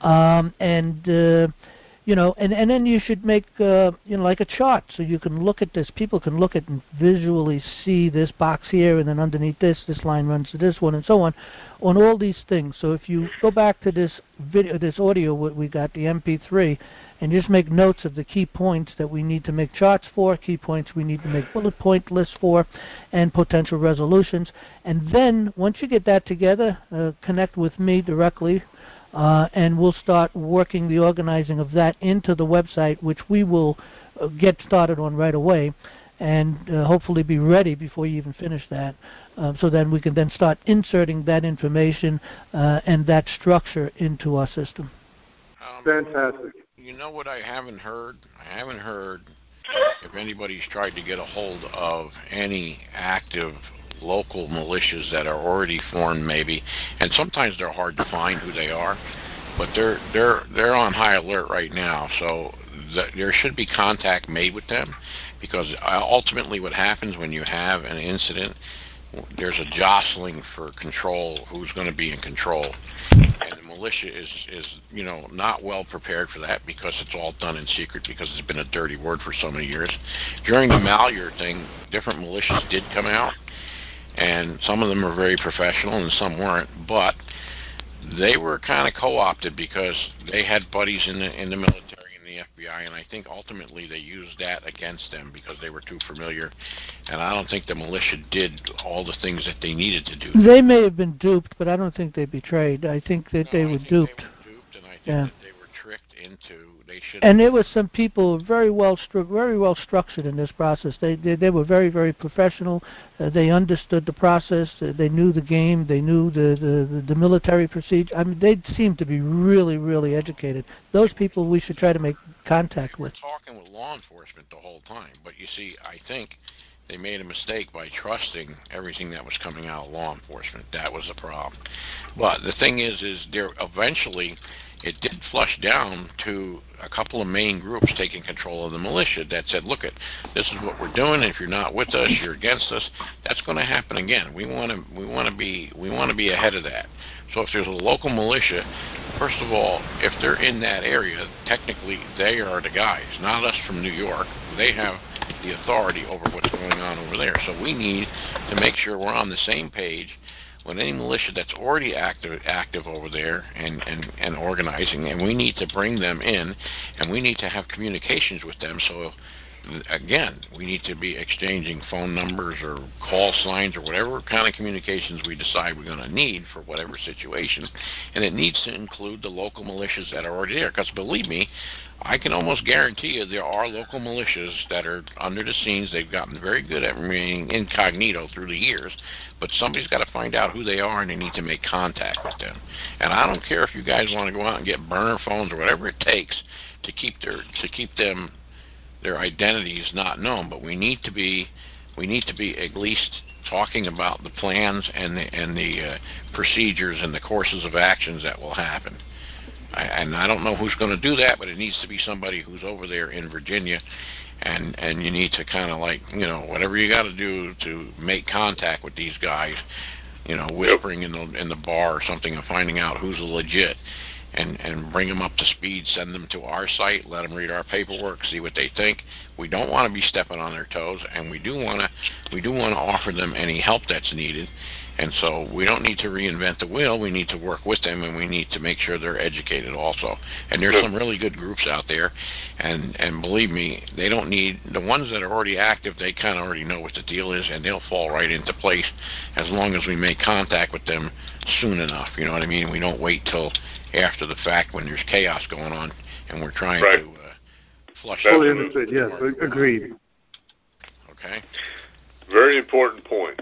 and then you should make like a chart so you can look at this. People can look at and visually see this box here, and then underneath this line runs to this one, and so on all these things. So if you go back to this video, this audio, what we got, the MP3, and just make notes of the key points that we need to make charts for, key points we need to make bullet point lists for, and potential resolutions. And then once you get that together, connect with me directly. And we'll start working the organizing of that into the website, which we will get started on right away, and hopefully be ready before you even finish that, so then we can then start inserting that information and that structure into our system. Fantastic. You know what I haven't heard? I haven't heard if anybody's tried to get a hold of any active local militias that are already formed, maybe, and sometimes they're hard to find who they are, but they're on high alert right now. So there should be contact made with them, because ultimately what happens when you have an incident, there's a jostling for control, who's going to be in control, and the militia is not well prepared for that, because it's all done in secret, because it's been a dirty word for so many years. During the Malheur thing, different militias did come out, and some of them are very professional and some weren't, but they were kind of co-opted because they had buddies in the military and the FBI, and I think ultimately they used that against them because they were too familiar, and I don't think the militia did all the things that they needed to do. They may have been duped, but I don't think they betrayed. I think that they were duped. And I think that they were tricked into. And there were some people very well structured in this process. They were very, very professional. They understood the process. They knew the game. They knew the military procedure. I mean, they seemed to be really, really educated. Those people we should try to make contact with. Talking with law enforcement the whole time, but you see, I think they made a mistake by trusting everything that was coming out of law enforcement. That was the problem. But the thing is there eventually it did flush down to a couple of main groups taking control of the militia that said, look, this is what we're doing. If you're not with us, you're against us. That's going to happen again. We want to be ahead of that. So if there's a local militia, first of all, if they're in that area, technically they are the guys, not us from New York. They have the authority over what's going on over there. So we need to make sure we're on the same page with any militia that's already active over there and organizing, and we need to bring them in, and we need to have communications with them. So again, we need to be exchanging phone numbers or call signs or whatever kind of communications we decide we're going to need for whatever situation, and it needs to include the local militias that are already there, because believe me, I can almost guarantee you there are local militias that are under the scenes. They've gotten very good at remaining incognito through the years, but somebody's got to find out who they are, and they need to make contact with them. And I don't care if you guys want to go out and get burner phones or whatever it takes to keep their identities not known, but we need to be at least talking about the plans and the procedures and the courses of actions that will happen. And I don't know who's going to do that, but it needs to be somebody who's over there in Virginia, and you need to kind of whatever you got to do to make contact with these guys, whispering in the bar or something and finding out who's legit, and bring them up to speed, send them to our site, let them read our paperwork, see what they think. We don't want to be stepping on their toes, and we do want to offer them any help that's needed. And so we don't need to reinvent the wheel. We need to work with them, and we need to make sure they're educated also. And there's some really good groups out there, and believe me, they don't need the ones that are already active. They kind of already know what the deal is, and they'll fall right into place as long as we make contact with them soon enough. You know what I mean? We don't wait till after the fact when there's chaos going on, and we're trying to flush out. Fully understood. Yes, agreed. Okay. Very important point.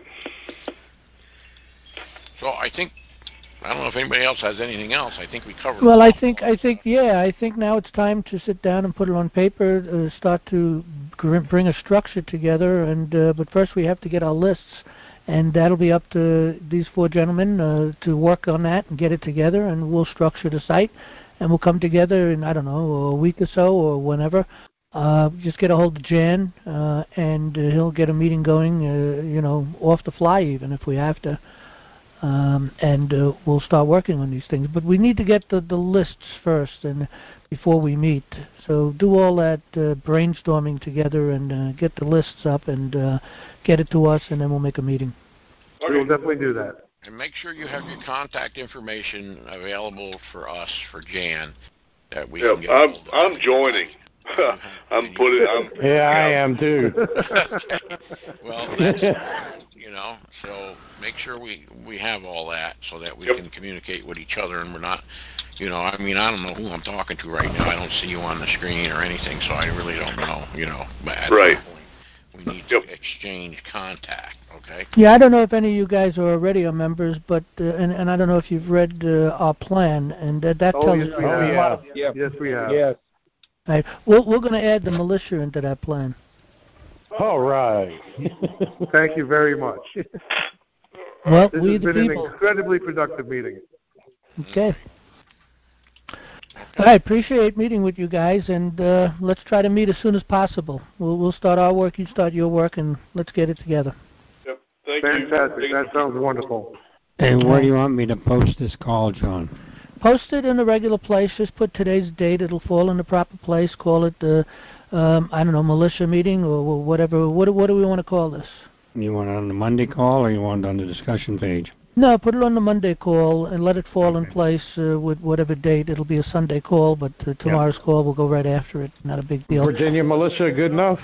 So I don't know if anybody else has anything else. I think we covered. Well, I think now it's time to sit down and put it on paper, start to bring a structure together, and but first we have to get our lists, and that'll be up to these four gentlemen to work on that and get it together, and we'll structure the site, and we'll come together in, I don't know, a week or so or whenever. Just get a hold of Jan, and he'll get a meeting going, off the fly even if we have to. And we'll start working on these things. But we need to get the lists first and before we meet. So do all that brainstorming together and get the lists up and get it to us, and then we'll make a meeting. Okay. We'll definitely do that. And make sure you have your contact information available for us, for Jan, that we can get I'm joining. Yeah, I am too. Well, that's, so make sure we have all that so that we can communicate with each other, and we're not, I don't know who I'm talking to right now. I don't see you on the screen or anything, so I really don't know, but at some point we need to exchange contact, okay? Yeah, I don't know if any of you guys are already members, but and I don't know if you've read our plan, and that tells us a lot. Yes, we have. Yes. Right. We're going to add the militia into that plan. All right. Thank you very much. Well, this has been an incredibly productive meeting. Okay. I appreciate meeting with you guys, and let's try to meet as soon as possible. We'll start our work, you start your work, and let's get it together. Yep. Thank you. Fantastic. That sounds wonderful. And where do you want me to post this call, John? Post it in a regular place. Just put today's date. It'll fall in the proper place. Call it the, militia meeting or whatever. What do we want to call this? You want it on the Monday call, or you want it on the discussion page? No, put it on the Monday call and let it fall in place with whatever date. It'll be a Sunday call, but tomorrow's call will go right after it. Not a big deal. Virginia Militia good enough?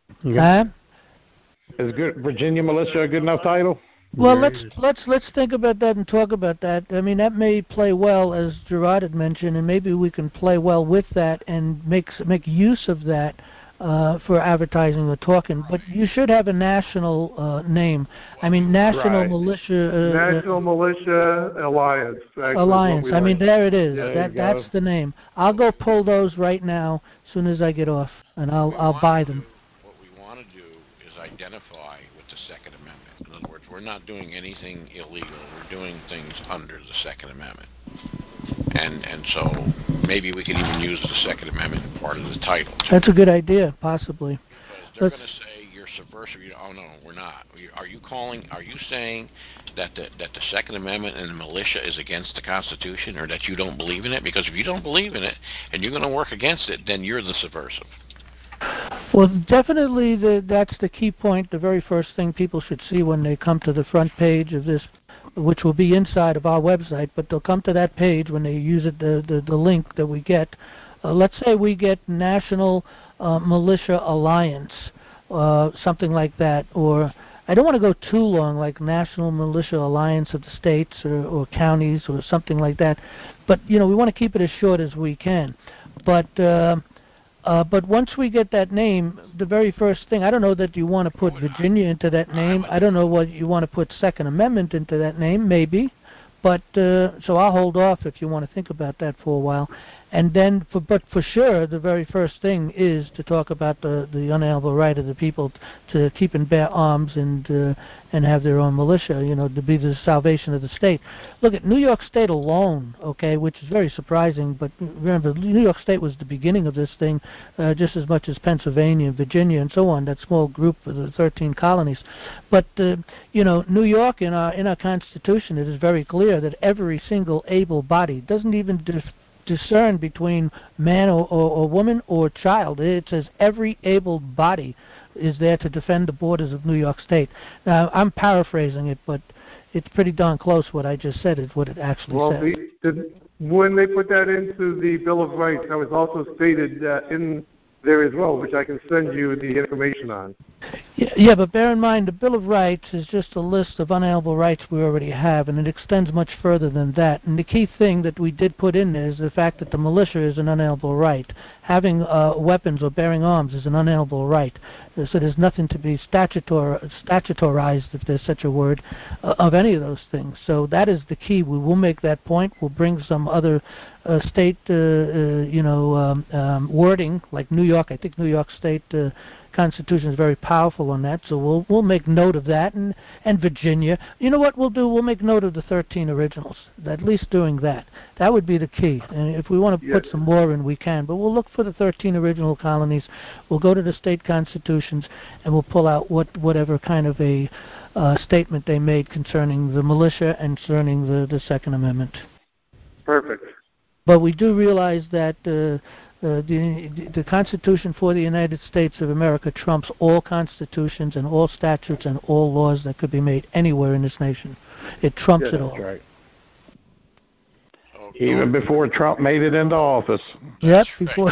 Is Virginia Militia a good enough title? Well, let's think about that and talk about that. I mean, that may play well, as Gerard had mentioned, and maybe we can play well with that and make use of that for advertising or talking. But you should have a national name. I mean, National Militia. National Militia Alliance. Alliance. I mean, there it is. Yeah, that's the name. I'll go pull those right now as soon as I get off, and I'll buy them. What we want to do is identify with the Second Amendment. In other words, we're not doing anything illegal. We're doing things under the Second Amendment. And so maybe we can even use the Second Amendment in part of the title. That's a good idea, possibly. Because they're going to say you're subversive. Oh, no, we're not. Are you saying that the Second Amendment and the militia is against the Constitution, or that you don't believe in it? Because if you don't believe in it and you're going to work against it, then you're the subversive. Well, definitely that's the key point, the very first thing people should see when they come to the front page of this, which will be inside of our website, but they'll come to that page when they use it, the link that we get. Let's say we get National Militia Alliance, something like that, or I don't want to go too long, like National Militia Alliance of the States or counties or something like that, but, we want to keep it as short as we can. But once we get that name, the very first thing, I don't know that you want to put Virginia into that name. I don't know what you want to put Second Amendment into that name, maybe. But so I'll hold off if you want to think about that for a while. And then, but for sure, the very first thing is to talk about the unalienable right of the people to keep and bear arms and have their own militia, to be the salvation of the state. Look at New York State alone, okay, which is very surprising, but remember, New York State was the beginning of this thing just as much as Pennsylvania and Virginia and so on, that small group of the 13 colonies. But, New York, in our Constitution, it is very clear that every single able body doesn't even discern between man or woman or child. It says every able body is there to defend the borders of New York State. Now, I'm paraphrasing it, but it's pretty darn close. What I just said is what it actually says. When they put that into the Bill of Rights, that was also stated in there as well, which I can send you the information on. Yeah, but bear in mind, the Bill of Rights is just a list of unalienable rights we already have, and it extends much further than that. And the key thing that we did put in there is the fact that the militia is an unalienable right. Having weapons or bearing arms is an unalienable right. So there's nothing to be statutorized, if there's such a word, of any of those things. So that is the key. We will make that point. We'll bring some other state, wording, like New York. I think New York State Constitution is very powerful on that, so we'll make note of that, and Virginia. You know what we'll do? We'll make note of the 13 originals, at least doing that. That would be the key. And if we want to put some more in, we can. But we'll look for the 13 original colonies. We'll go to the state constitutions, and we'll pull out whatever kind of a statement they made concerning the militia and concerning the Second Amendment. Perfect. But we do realize that the Constitution for the United States of America trumps all constitutions and all statutes and all laws that could be made anywhere in this nation. It trumps it all. That's right. Even before Trump made it into office. Yep, before.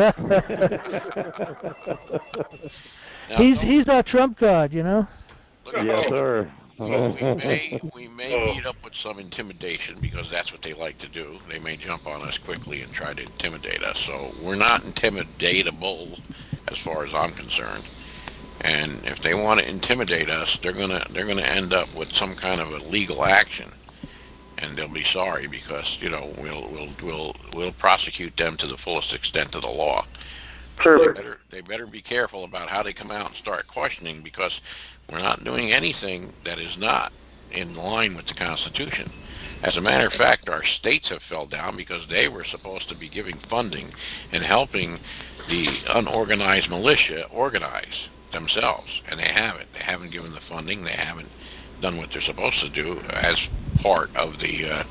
He's our trump card, you know. Yes, sir. We may meet up with some intimidation, because that's what they like to do. They may jump on us quickly and try to intimidate us. So we're not intimidatable, as far as I'm concerned. And if they want to intimidate us, they're gonna end up with some kind of a legal action, and they'll be sorry, because we'll prosecute them to the fullest extent of the law. Perfect. They better be careful about how they come out and start questioning, because we're not doing anything that is not in line with the Constitution. As a matter of fact, our states have fell down because they were supposed to be giving funding and helping the unorganized militia organize themselves, and they haven't. They haven't given the funding. They haven't done what they're supposed to do as part of the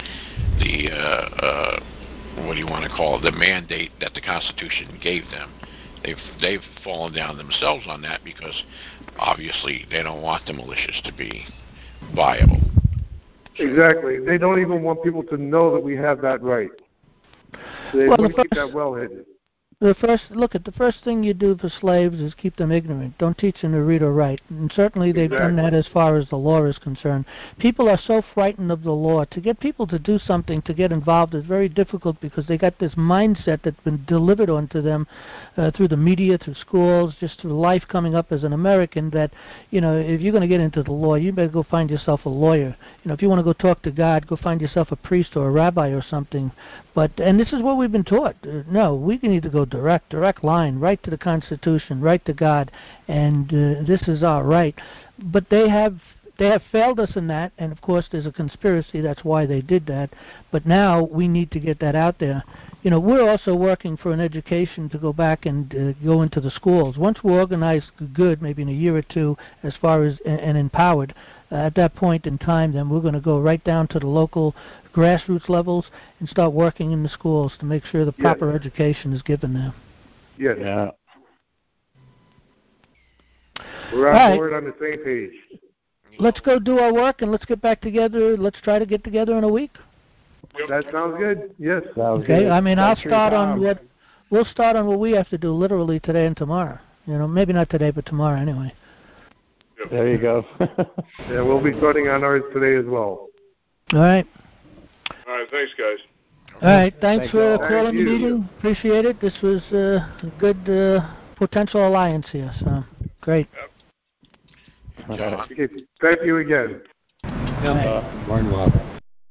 what do you want to call it, the mandate that the Constitution gave them. They've fallen down themselves on that, because obviously they don't want the militias to be viable. Exactly. They don't even want people to know that we have that right. They want to keep that well hidden. The first thing you do for slaves is keep them ignorant. Don't teach them to read or write. And certainly they've done that as far as the law is concerned. People are so frightened of the law. To get people to do something, to get involved, is very difficult, because they got this mindset that's been delivered onto them through the media, through schools, just through life coming up as an American, that, if you're going to get into the law, you better go find yourself a lawyer. If you want to go talk to God, go find yourself a priest or a rabbi or something. And this is what we've been taught. No, we need to go direct line, right to the Constitution, right to God, and this is our right. But they have failed us in that, and of course there's a conspiracy. That's why they did that. But now we need to get that out there. We're also working for an education to go back and go into the schools. Once we're organized good, maybe in a year or two, as far as and empowered, at that point in time, then we're going to go right down to the local grassroots levels and start working in the schools to make sure the proper education is given there. Yes. Yeah. We're on board on the same page. Let's go do our work, and let's get back together. Let's try to get together in a week. That sounds good. Yes. Okay. I mean, we'll start on what we have to do literally today and tomorrow. Maybe not today, but tomorrow anyway. There you go. Yeah, we'll be starting on ours today as well. All right. All right, thanks, guys. All right, thanks for calling the meeting. Appreciate it. This was a good potential alliance here, so great. Yep. Thank you again. More than welcome.